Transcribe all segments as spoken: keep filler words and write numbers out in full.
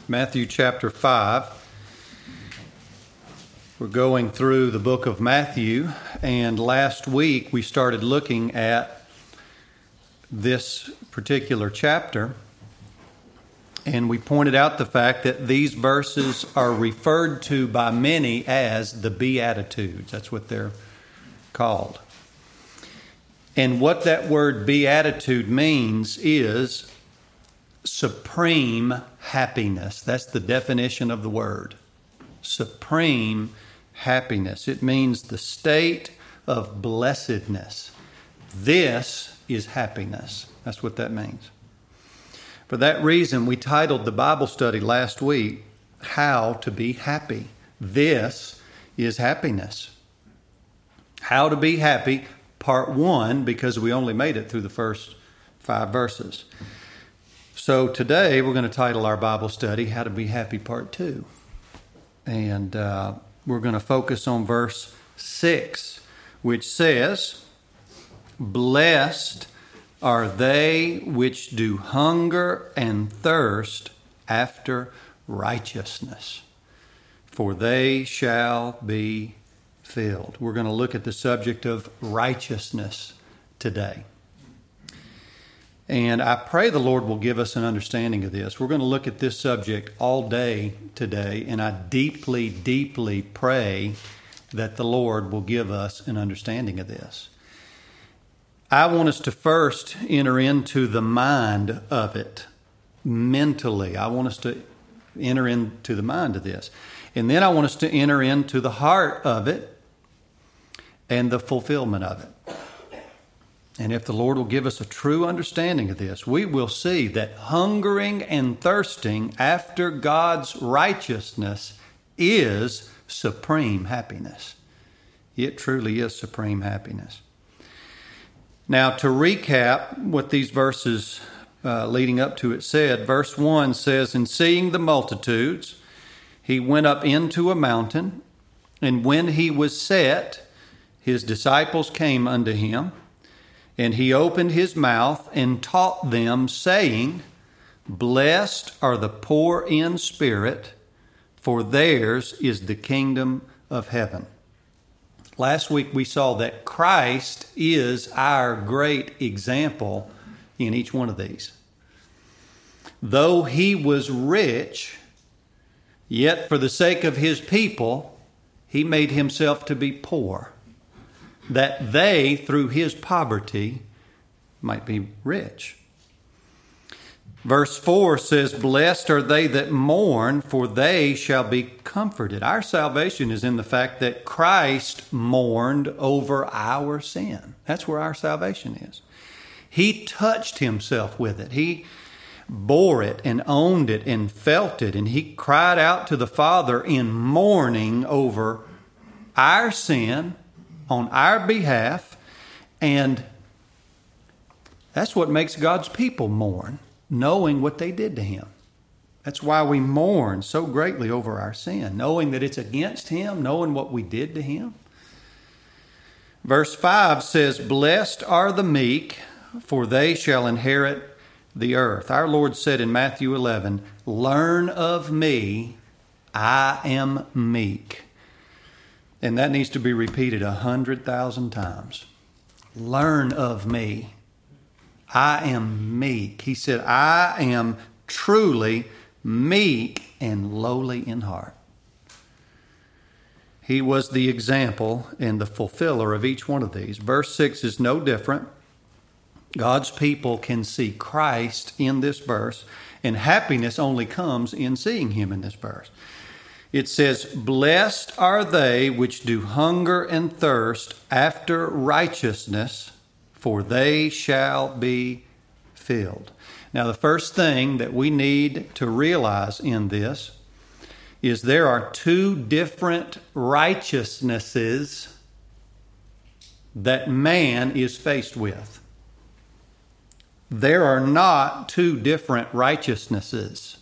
Matthew chapter five. We're going through the book of Matthew, and last week we started looking at this particular chapter, and we pointed out the fact that these verses are referred to by many as the Beatitudes. That's what they're called. And what that word beatitude means is supreme happiness. That's the definition of the word. Supreme happiness. It means the state of blessedness. This is happiness. That's what that means. For that reason, we titled the Bible study last week, How to Be Happy. This is happiness. How to be happy, part one, because we only made it through the first five verses. So today we're going to title our Bible study, How to Be Happy, part two. And uh, we're going to focus on verse six, which says, Blessed are they which do hunger and thirst after righteousness, for they shall be filled. We're going to look at the subject of righteousness today. And I pray the Lord will give us an understanding of this. We're going to look at this subject all day today, and I deeply, deeply pray that the Lord will give us an understanding of this. I want us to first enter into the mind of it mentally. I want us to enter into the mind of this. And then I want us to enter into the heart of it and the fulfillment of it. And if the Lord will give us a true understanding of this, we will see that hungering and thirsting after God's righteousness is supreme happiness. It truly is supreme happiness. Now, to recap what these verses uh, leading up to it said, verse one says, And seeing the multitudes, he went up into a mountain, and when he was set, his disciples came unto him, and he opened his mouth and taught them, saying, Blessed are the poor in spirit, for theirs is the kingdom of heaven. Last week we saw that Christ is our great example in each one of these. Though he was rich, yet for the sake of his people, he made himself to be poor, that they, through his poverty, might be rich. Verse four says, Blessed are they that mourn, for they shall be comforted. Our salvation is in the fact that Christ mourned over our sin. That's where our salvation is. He touched himself with it. He bore it and owned it and felt it. And he cried out to the Father in mourning over our sin on our behalf, and that's what makes God's people mourn, knowing what they did to him. That's why we mourn so greatly over our sin, knowing that it's against him, knowing what we did to him. Verse five says, Blessed are the meek, for they shall inherit the earth. Our Lord said in Matthew eleven, Learn of me, I am meek. And that needs to be repeated a hundred thousand times. Learn of me. I am meek. He said, I am truly meek and lowly in heart. He was the example and the fulfiller of each one of these. Verse six is no different. God's people can see Christ in this verse, and happiness only comes in seeing him in this verse. It says, Blessed are they which do hunger and thirst after righteousness, for they shall be filled. Now, the first thing that we need to realize in this is there are two different righteousnesses that man is faced with. There are not two different righteousnesses.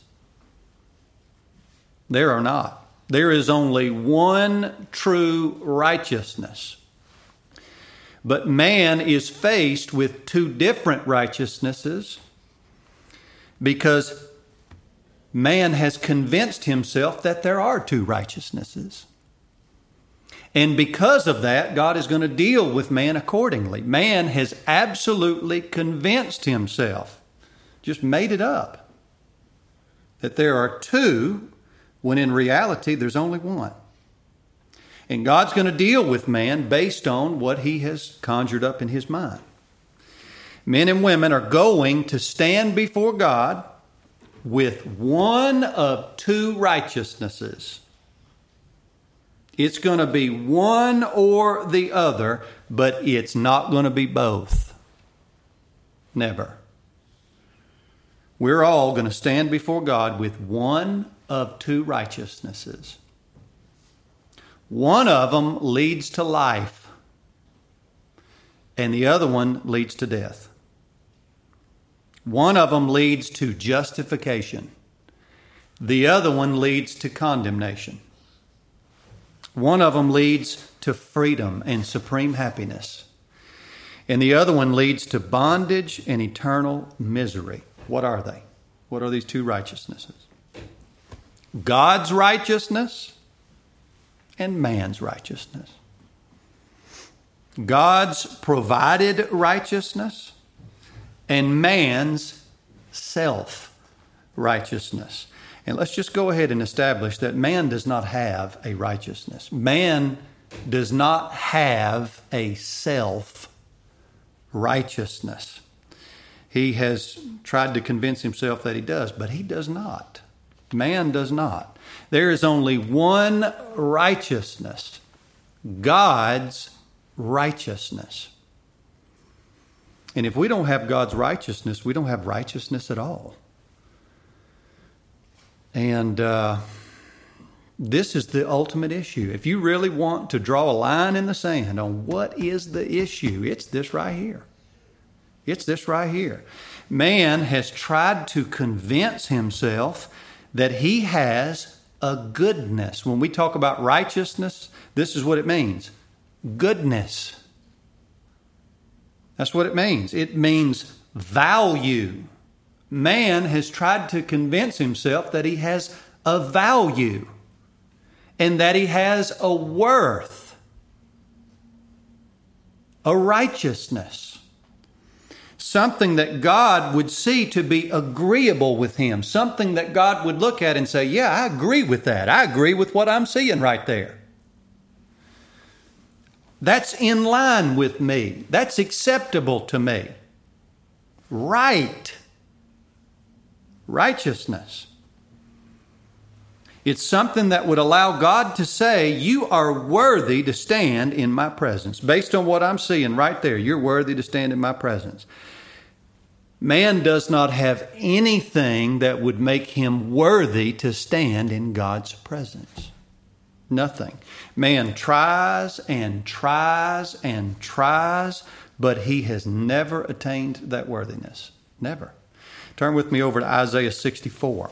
There are not. There is only one true righteousness. But man is faced with two different righteousnesses because man has convinced himself that there are two righteousnesses. And because of that, God is going to deal with man accordingly. Man has absolutely convinced himself, just made it up, that there are two, when in reality there's only one. And God's going to deal with man based on what he has conjured up in his mind. Men and women are going to stand before God with one of two righteousnesses. It's going to be one or the other, but it's not going to be both. Never. We're all going to stand before God with one of two righteousnesses. One of them leads to life, and the other one leads to death. One of them leads to justification. The other one leads to condemnation. One of them leads to freedom and supreme happiness. And the other one leads to bondage and eternal misery. What are they? What are these two righteousnesses? God's righteousness and man's righteousness. God's provided righteousness and man's self-righteousness. And let's just go ahead and establish that man does not have a righteousness. Man does not have a self-righteousness. He has tried to convince himself that he does, but he does not. Man does not. There is only one righteousness, God's righteousness. And if we don't have God's righteousness, we don't have righteousness at all. And uh, this is the ultimate issue. If you really want to draw a line in the sand on what is the issue, it's this right here. It's this right here. Man has tried to convince himself that he has a goodness. When we talk about righteousness, this is what it means. Goodness. That's what it means. It means value. Man has tried to convince himself that he has a value and that he has a worth, a righteousness, something that God would see to be agreeable with him, something that God would look at and say, yeah, I agree with that. I agree with what I'm seeing right there. That's in line with me. That's acceptable to me. Right. Righteousness. It's something that would allow God to say, you are worthy to stand in my presence. Based on what I'm seeing right there, you're worthy to stand in my presence. Man does not have anything that would make him worthy to stand in God's presence. Nothing. Man tries and tries and tries, but he has never attained that worthiness. Never. Turn with me over to Isaiah sixty-four.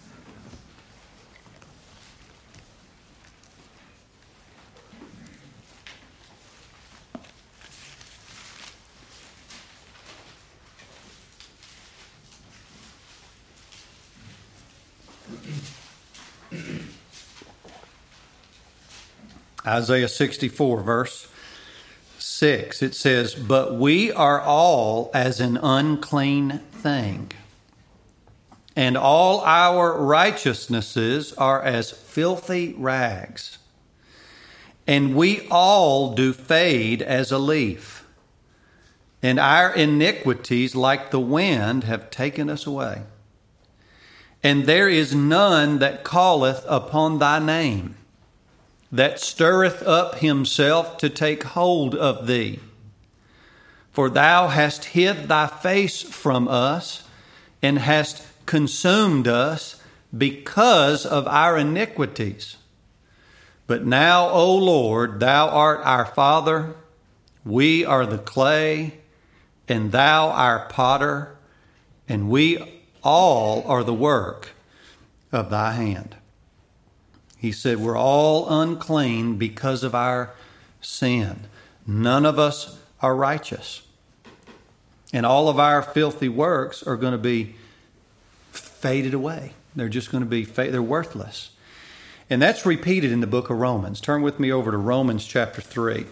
Isaiah sixty-four, verse six, it says, "But we are all as an unclean thing, and all our righteousnesses are as filthy rags. And we all do fade as a leaf, and our iniquities like the wind have taken us away. And there is none that calleth upon thy name, that stirreth up himself to take hold of thee. For thou hast hid thy face from us, and hast consumed us because of our iniquities. But now, O Lord, thou art our Father, we are the clay, and thou our potter, and we all are the work of thy hand." He said we're all unclean because of our sin. None of us are righteous. And all of our filthy works are going to be faded away. They're just going to be, fa- they're worthless. And that's repeated in the book of Romans. Turn with me over to Romans chapter three.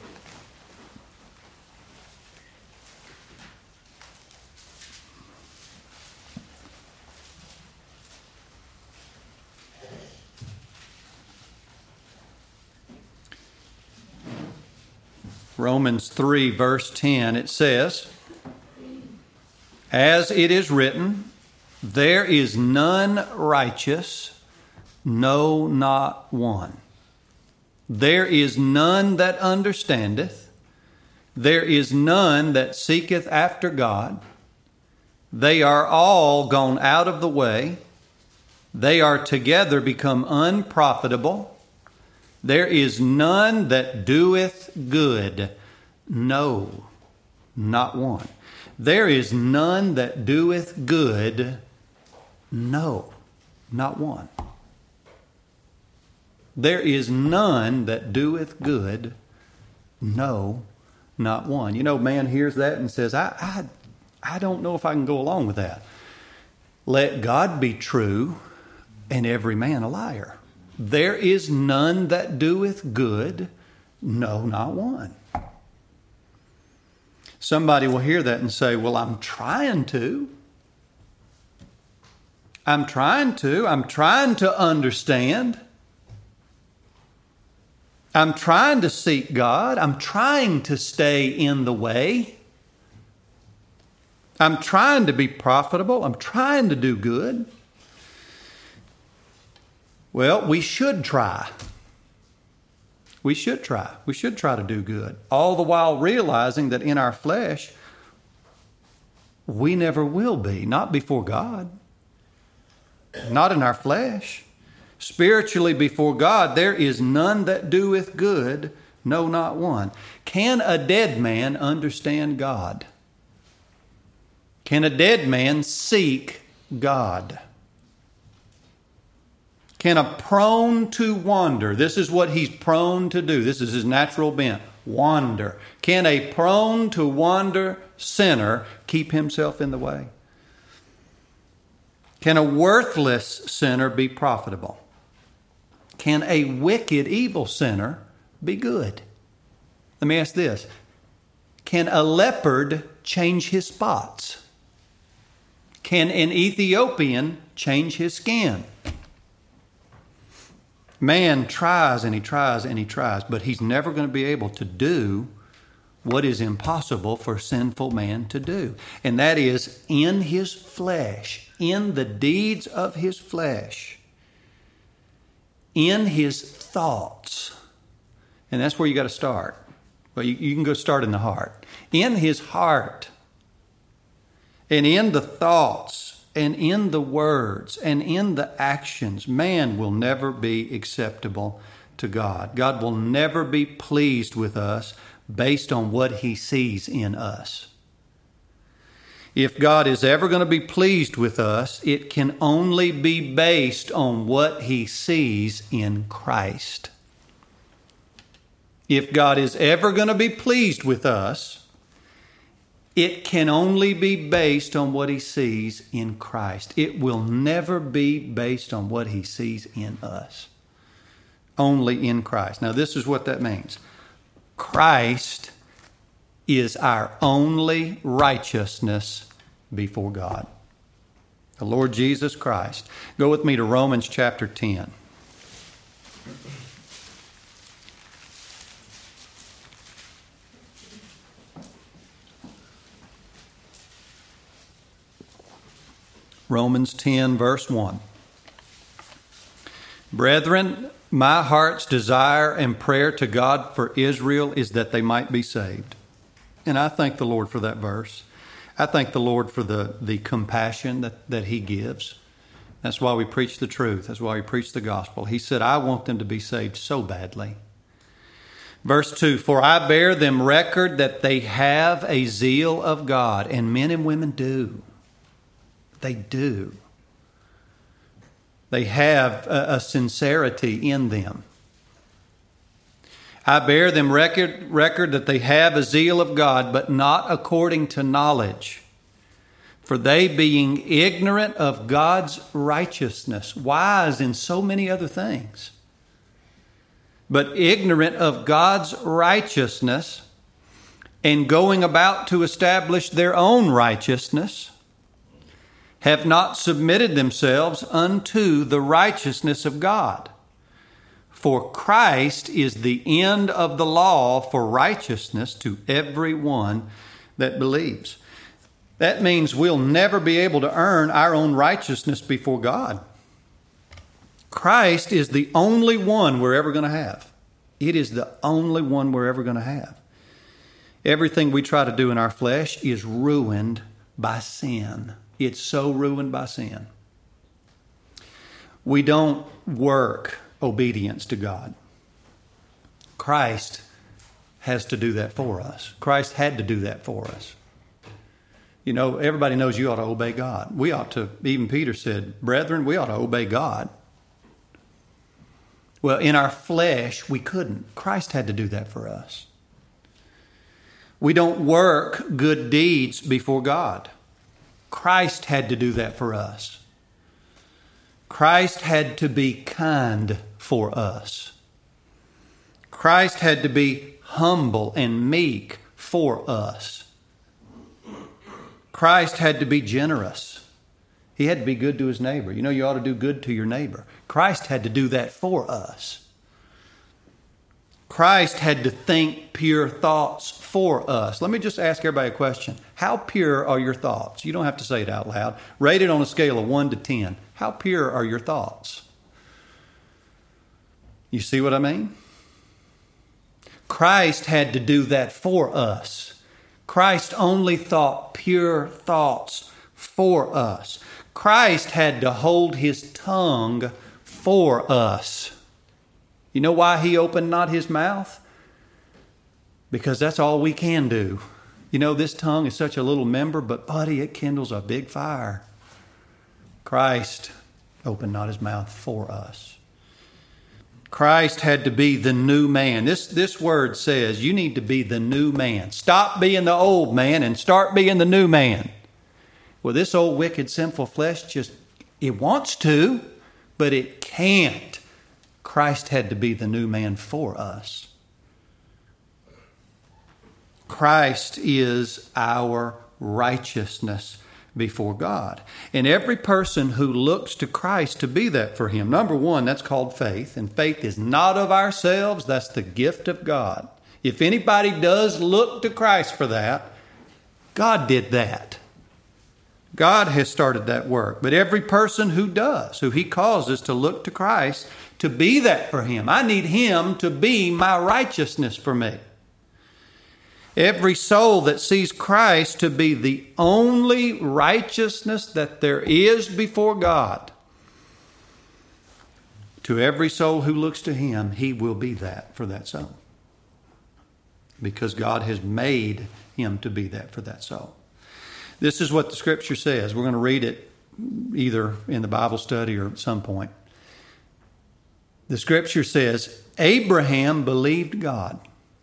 Romans three, verse ten, it says, "As it is written, there is none righteous, no, not one. There is none that understandeth. There is none that seeketh after God. They are all gone out of the way. They are together become unprofitable. There is none that doeth good. No, not one. There is none that doeth good. No, not one. There is none that doeth good. No, not one." You know, man hears that and says, I, I, I don't know if I can go along with that. Let God be true and every man a liar. There is none that doeth good, no, not one. Somebody will hear that and say, well, I'm trying to. I'm trying to. I'm trying to understand. I'm trying to seek God. I'm trying to stay in the way. I'm trying to be profitable. I'm trying to do good. Well, we should try. We should try. We should try to do good. All the while realizing that in our flesh, we never will be. Not before God. Not in our flesh. Spiritually before God, there is none that doeth good, no, not one. Can a dead man understand God? Can a dead man seek God? Can a prone to wander, this is what he's prone to do, this is his natural bent, wander. Can a prone to wander sinner keep himself in the way? Can a worthless sinner be profitable? Can a wicked, evil sinner be good? Let me ask this. Can a leopard change his spots? Can an Ethiopian change his skin? Man tries and he tries and he tries, but he's never going to be able to do what is impossible for sinful man to do. And that is in his flesh, in the deeds of his flesh, in his thoughts. And that's where you got to start. Well, you, you can go start in the heart. In his heart, and in the thoughts, and in the words, and in the actions, man will never be acceptable to God. God will never be pleased with us based on what he sees in us. If God is ever going to be pleased with us, it can only be based on what he sees in Christ. If God is ever going to be pleased with us, it can only be based on what he sees in Christ. It will never be based on what he sees in us. Only in Christ. Now, this is what that means. Christ is our only righteousness before God. The Lord Jesus Christ. Go with me to Romans chapter ten. Romans ten, verse one. Brethren, my heart's desire and prayer to God for Israel is that they might be saved. And I thank the Lord for that verse. I thank the Lord for the, the compassion that, that he gives. That's why we preach the truth. That's why we preach the gospel. He said, I want them to be saved so badly. Verse two, for I bear them record that they have a zeal of God. And men and women do. They do. They have a, a sincerity in them. I bear them record, record that they have a zeal of God, but not according to knowledge. For they, being ignorant of God's righteousness, wise in so many other things, but ignorant of God's righteousness, and going about to establish their own righteousness, have not submitted themselves unto the righteousness of God. For Christ is the end of the law for righteousness to every one that believes. That means we'll never be able to earn our own righteousness before God. Christ is the only one we're ever going to have. It is the only one we're ever going to have. Everything we try to do in our flesh is ruined by sin. It's so ruined by sin. We don't work obedience to God. Christ has to do that for us. Christ had to do that for us. You know, everybody knows you ought to obey God. We ought to, even Peter said, brethren, we ought to obey God. Well, in our flesh, we couldn't. Christ had to do that for us. We don't work good deeds before God. Christ had to do that for us. Christ had to be kind for us. Christ had to be humble and meek for us. Christ had to be generous. He had to be good to his neighbor. You know, you ought to do good to your neighbor. Christ had to do that for us. Christ had to think pure thoughts for us. Let me just ask everybody a question. How pure are your thoughts? You don't have to say it out loud. Rate it on a scale of one to ten. How pure are your thoughts? You see what I mean? Christ had to do that for us. Christ only thought pure thoughts for us. Christ had to hold his tongue for us. You know why he opened not his mouth? Because that's all we can do. You know, this tongue is such a little member, but buddy, it kindles a big fire. Christ opened not his mouth for us. Christ had to be the new man. This, this word says you need to be the new man. Stop being the old man and start being the new man. Well, this old wicked sinful flesh just, it wants to, but it can't. Christ had to be the new man for us. Christ is our righteousness before God. And every person who looks to Christ to be that for him, number one, that's called faith. And faith is not of ourselves. That's the gift of God. If anybody does look to Christ for that, God did that. God has started that work. But every person who does, who he causes to look to Christ, to be that for him. I need him to be my righteousness for me. Every soul that sees Christ to be the only righteousness that there is before God, to every soul who looks to him, he will be that for that soul. Because God has made him to be that for that soul. This is what the scripture says. We're going to read it either in the Bible study or at some point. The scripture says, Abraham believed God,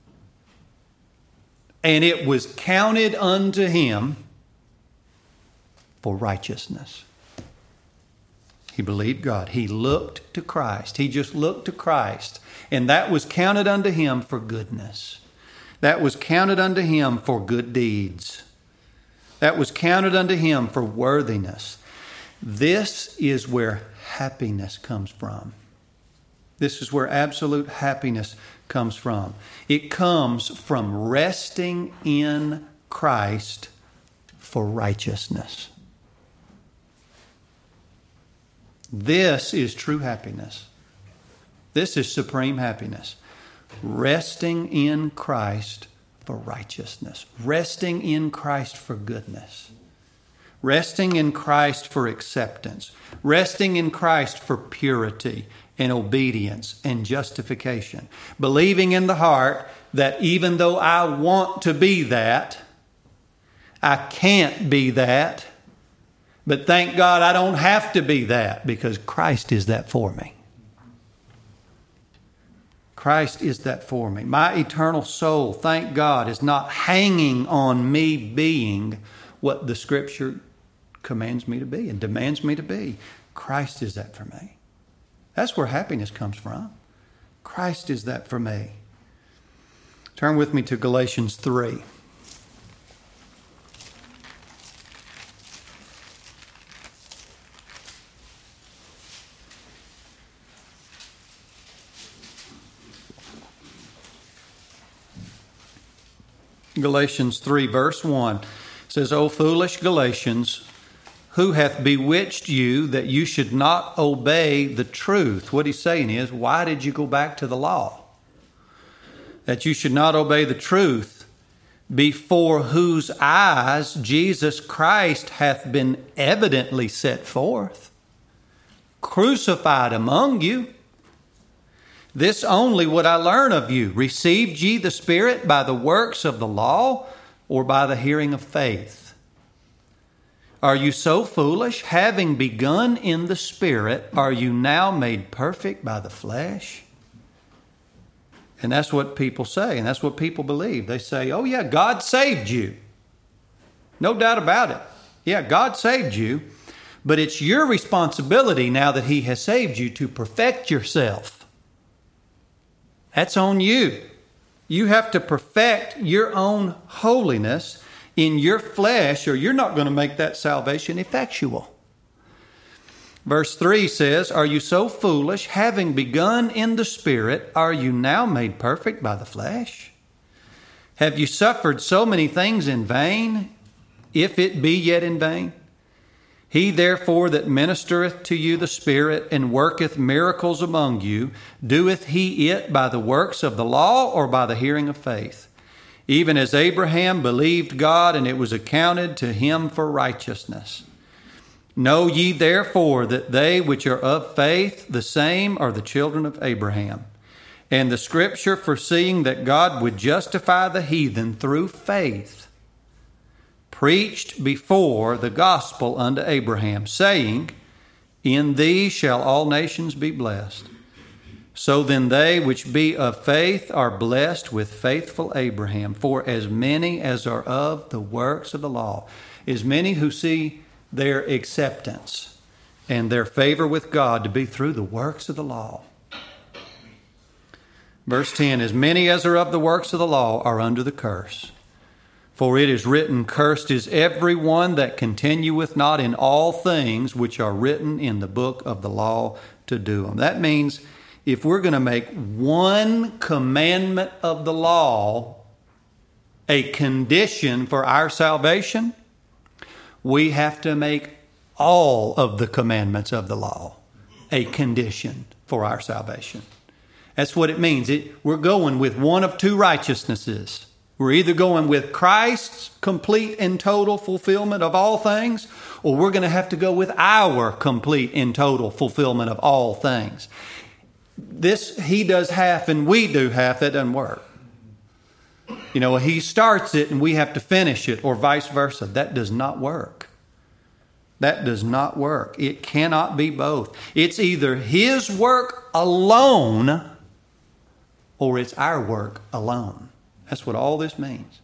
and it was counted unto him for righteousness. He believed God. He looked to Christ. He just looked to Christ, and that was counted unto him for goodness. That was counted unto him for good deeds. That was counted unto him for worthiness. This is where happiness comes from. This is where absolute happiness comes from. It comes from resting in Christ for righteousness. This is true happiness. This is supreme happiness. Resting in Christ for righteousness. Resting in Christ for goodness. Resting in Christ for acceptance. Resting in Christ for purity and obedience and justification. Believing in the heart that even though I want to be that, I can't be that. But thank God I don't have to be that because Christ is that for me. Christ is that for me. My eternal soul, thank God, is not hanging on me being what the Scripture commands me to be and demands me to be. Christ is that for me. That's where happiness comes from. Christ is that for me. Turn with me to Galatians three. Galatians three, verse one says, O foolish Galatians, who hath bewitched you that you should not obey the truth? What he's saying is, why did you go back to the law? That you should not obey the truth, before whose eyes Jesus Christ hath been evidently set forth, crucified among you. This only would I learn of you. Received ye the Spirit by the works of the law, or by the hearing of faith? Are you so foolish? Having begun in the Spirit, are you now made perfect by the flesh? And that's what people say, and that's what people believe. They say, oh yeah, God saved you. No doubt about it. Yeah, God saved you, but it's your responsibility now that He has saved you to perfect yourself. That's on you. You have to perfect your own holiness in your flesh, or you're not going to make that salvation effectual. Verse three says, are you so foolish, having begun in the Spirit, are you now made perfect by the flesh? Have you suffered so many things in vain, if it be yet in vain? He therefore that ministereth to you the Spirit, and worketh miracles among you, doeth he it by the works of the law, or by the hearing of faith? Even as Abraham believed God, and it was accounted to him for righteousness. Know ye therefore that they which are of faith, the same are the children of Abraham. And the Scripture, foreseeing that God would justify the heathen through faith, preached before the gospel unto Abraham, saying, in thee shall all nations be blessed. So then they which be of faith are blessed with faithful Abraham. For as many as are of the works of the law, as many who see their acceptance and their favor with God to be through the works of the law. Verse ten, as many as are of the works of the law are under the curse. For it is written, cursed is every one that continueth not in all things which are written in the book of the law to do them. That means if we're going to make one commandment of the law a condition for our salvation, we have to make all of the commandments of the law a condition for our salvation. That's what it means. It, we're going with one of two righteousnesses. We're either going with Christ's complete and total fulfillment of all things, or we're going to have to go with our complete and total fulfillment of all things. This, He does half and we do half. That doesn't work. You know, He starts it and we have to finish it, or vice versa. That does not work. That does not work. It cannot be both. It's either His work alone, or it's our work alone. That's what all this means.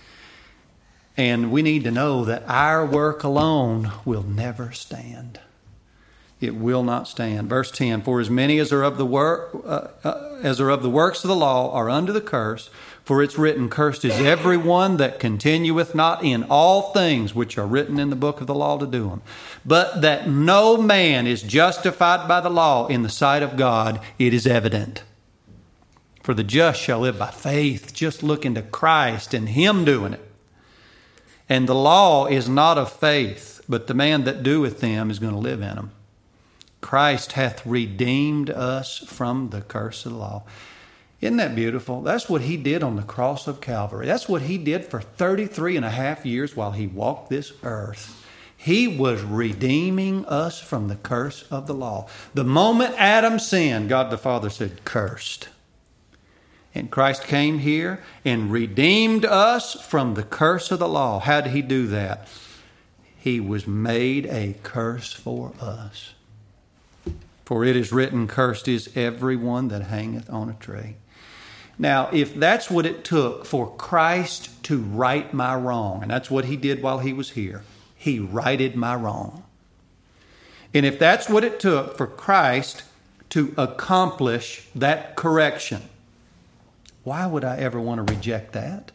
And we need to know that our work alone will never stand. It will not stand. Verse ten, for as many as are of the work uh, uh, as are of the works of the law are under the curse, for it's written, cursed is every one that continueth not in all things which are written in the book of the law to do them. But that no man is justified by the law in the sight of God, it is evident. For the just shall live by faith. Just looking to Christ and Him doing it. And the law is not of faith, but the man that doeth them is going to live in them. Christ hath redeemed us from the curse of the law. Isn't that beautiful? That's what He did on the cross of Calvary. That's what He did for thirty-three and a half years while He walked this earth. He was redeeming us from the curse of the law. The moment Adam sinned, God the Father said, cursed. And Christ came here and redeemed us from the curse of the law. How did He do that? He was made a curse for us. For it is written, cursed is every one that hangeth on a tree. Now, if that's what it took for Christ to right my wrong, and that's what He did while He was here, He righted my wrong. And if that's what it took for Christ to accomplish that correction, why would I ever want to reject that?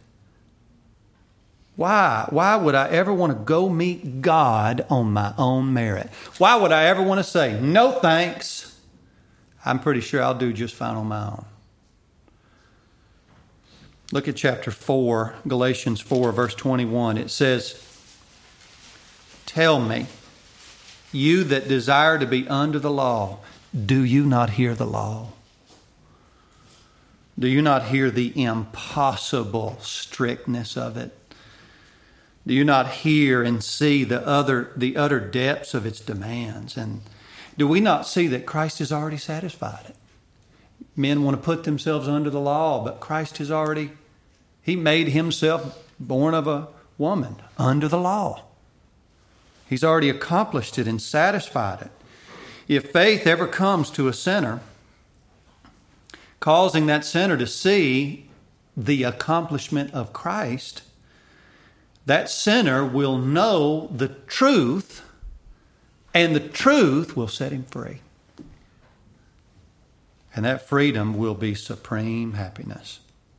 Why? Why would I ever want to go meet God on my own merit? Why would I ever want to say, no thanks, I'm pretty sure I'll do just fine on my own? Look at chapter four, Galatians four, verse twenty-one. It says, tell me, you that desire to be under the law, do you not hear the law? Do you not hear the impossible strictness of it? Do you not hear and see the other, the utter depths of its demands? And do we not see that Christ has already satisfied it? Men want to put themselves under the law, but Christ has already, He made Himself born of a woman under the law. He's already accomplished it and satisfied it. If faith ever comes to a sinner, causing that sinner to see the accomplishment of Christ, that sinner will know the truth, and the truth will set him free. And that freedom will be supreme happiness.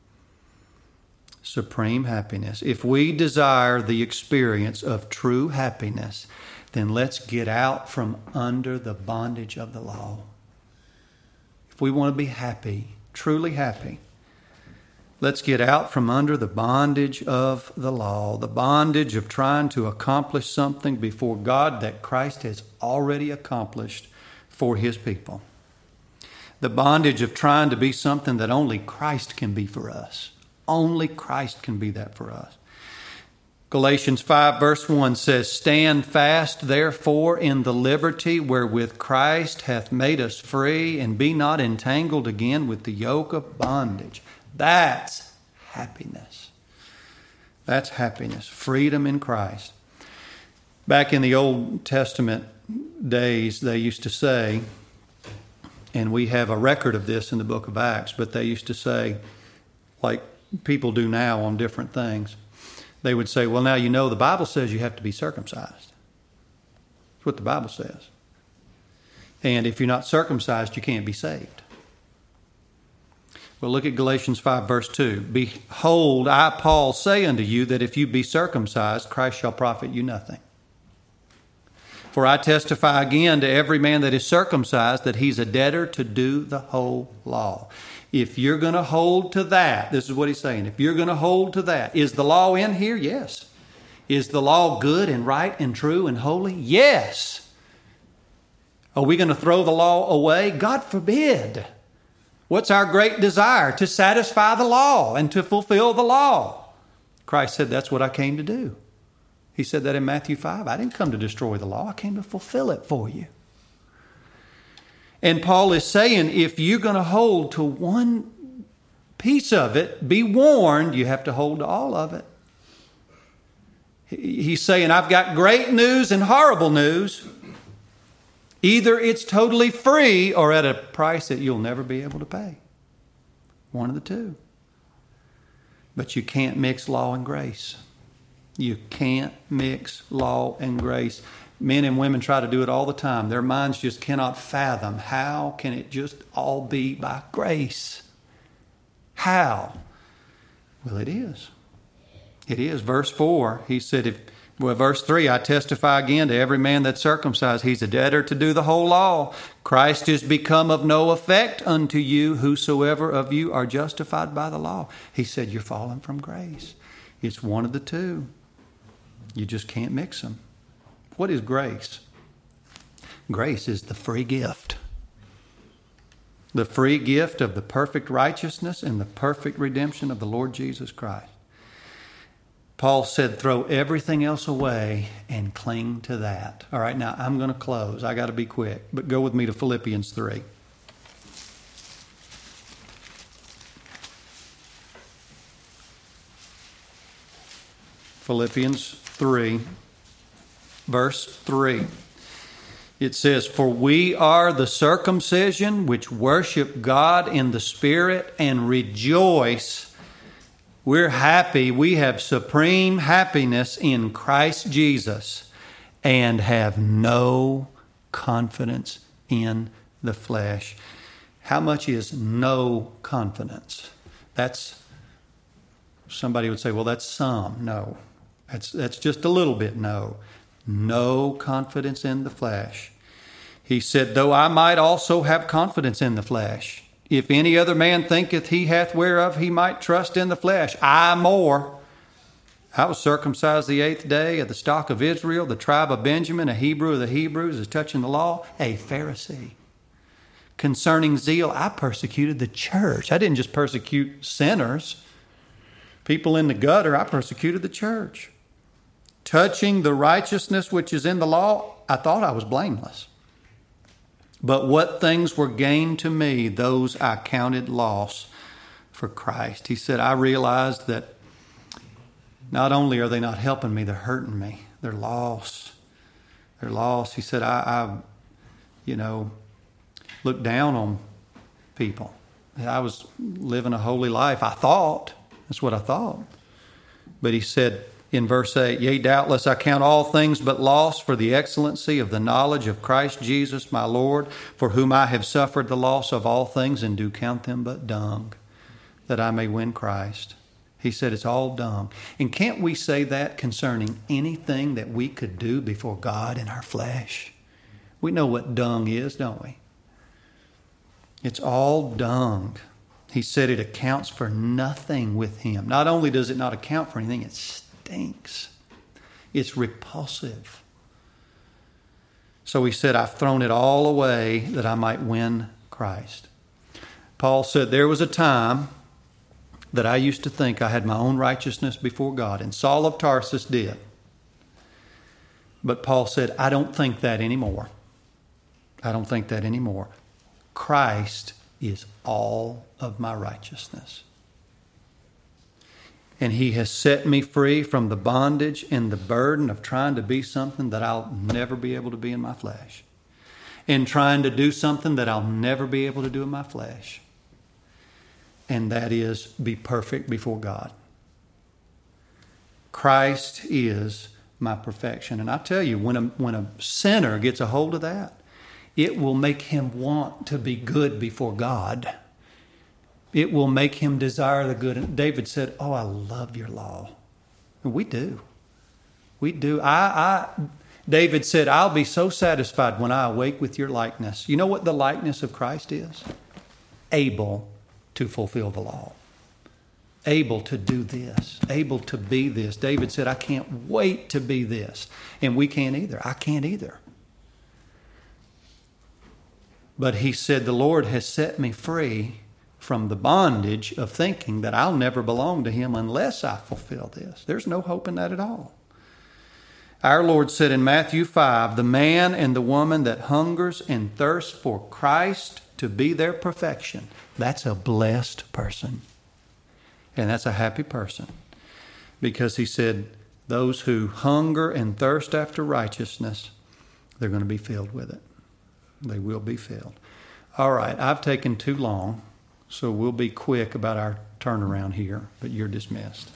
Supreme happiness. If we desire the experience of true happiness, then let's get out from under the bondage of the law. If we want to be happy, truly happy, let's get out from under the bondage of the law, the bondage of trying to accomplish something before God that Christ has already accomplished for His people. The bondage of trying to be something that only Christ can be for us. Only Christ can be that for us. Galatians five verse one says, stand fast therefore in the liberty wherewith Christ hath made us free, and be not entangled again with the yoke of bondage. That's happiness. That's happiness. Freedom in Christ. Back in the Old Testament days, they used to say, and we have a record of this in the book of Acts, but they used to say, like people do now on different things, they would say, well, now you know the Bible says you have to be circumcised. That's what the Bible says. And if you're not circumcised, you can't be saved. Well, look at Galatians five, verse two. Behold, I, Paul, say unto you that if you be circumcised, Christ shall profit you nothing. For I testify again to every man that is circumcised that he's a debtor to do the whole law. If you're going to hold to that, this is what he's saying. If you're going to hold to that, is the law in here? Yes. Is the law good and right and true and holy? Yes. Are we going to throw the law away? God forbid. What's our great desire? To satisfy the law and to fulfill the law. Christ said, that's what I came to do. He said that in Matthew five. I didn't come to destroy the law. I came to fulfill it for you. And Paul is saying, if you're going to hold to one piece of it, be warned, you have to hold to all of it. He's saying, I've got great news and horrible news. Either it's totally free or at a price that you'll never be able to pay. One of the two. But you can't mix law and grace. You can't mix law and grace. Men and women try to do it all the time. Their minds just cannot fathom, how can it just all be by grace? How? Well, it is. It is. Verse four, he said, if Well, verse three, I testify again to every man that's circumcised, he's a debtor to do the whole law. Christ is become of no effect unto you, whosoever of you are justified by the law. He said, you're falling from grace. It's one of the two. You just can't mix them. What is grace? Grace is the free gift. The free gift of the perfect righteousness and the perfect redemption of the Lord Jesus Christ. Paul said, throw everything else away and cling to that. All right, now I'm going to close. I got to be quick, but go with me to Philippians three. Philippians three, verse three. It says, for we are the circumcision which worship God in the Spirit and rejoice. We're happy. We have supreme happiness in Christ Jesus. and have no confidence in the flesh. How much is no confidence? That's, somebody would say, well, that's some. No, that's, that's just a little bit. No, no confidence in the flesh. He said, though I might also have confidence in the flesh. If any other man thinketh he hath whereof he might trust in the flesh, I more. I was circumcised the eighth day of the stock of Israel, the tribe of Benjamin, a Hebrew of the Hebrews, as touching the law, a Pharisee. Concerning zeal, I persecuted the church. I didn't just persecute sinners, people in the gutter. I persecuted the church. Touching the righteousness which is in the law, I thought I was blameless. But what things were gained to me, those I counted loss for Christ. He said, I realized that not only are they not helping me, they're hurting me. They're lost. They're lost. He said, I, I you know, looked down on people. I was living a holy life. I thought. That's what I thought. But he said in verse eight, yea, doubtless I count all things but loss for the excellency of the knowledge of Christ Jesus my Lord, for whom I have suffered the loss of all things, and do count them but dung, that I may win Christ. He said it's all dung. And can't we say that concerning anything that we could do before God in our flesh? We know what dung is, don't we? It's all dung. He said it accounts for nothing with him. Not only does it not account for anything, it stinks. It's repulsive. So he said, I've thrown it all away that I might win Christ. Paul said there was a time that I used to think I had my own righteousness before God, and Saul of Tarsus did. But Paul said, I don't think that anymore. I don't think that anymore. Christ is all of my righteousness. And he has set me free from the bondage and the burden of trying to be something that I'll never be able to be in my flesh. And trying to do something that I'll never be able to do in my flesh. And that is be perfect before God. Christ is my perfection. And I tell you, when a, when a sinner gets a hold of that, it will make him want to be good before God. It will make him desire the good. And David said, oh, I love your law. And we do. We do. I, I, David said, I'll be so satisfied when I awake with your likeness. You know what the likeness of Christ is? Able to fulfill the law. Able to do this. Able to be this. David said, I can't wait to be this. And we can't either. I can't either. But he said, the Lord has set me free from the bondage of thinking that I'll never belong to him unless I fulfill this. There's no hope in that at all. Our Lord said in Matthew five, the man and the woman that hungers and thirsts for Christ to be their perfection, that's a blessed person. And that's a happy person. Because he said, those who hunger and thirst after righteousness, they're going to be filled with it. They will be filled. All right, I've taken too long, so we'll be quick about our turnaround here, but you're dismissed.